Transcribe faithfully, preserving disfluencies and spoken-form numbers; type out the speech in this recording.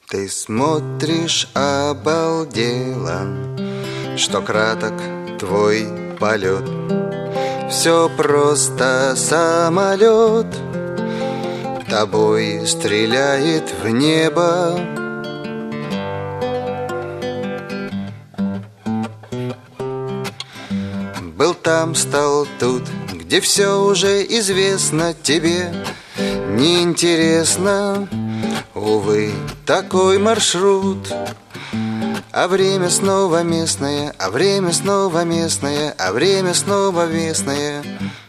Ты смотришь обалдело, что краток твой полет. Все просто самолет тобой стреляет в небо. Был там, стал тут, где все уже известно тебе. Неинтересно, увы, такой маршрут. А время снова местное, а время снова местное, а время снова местное.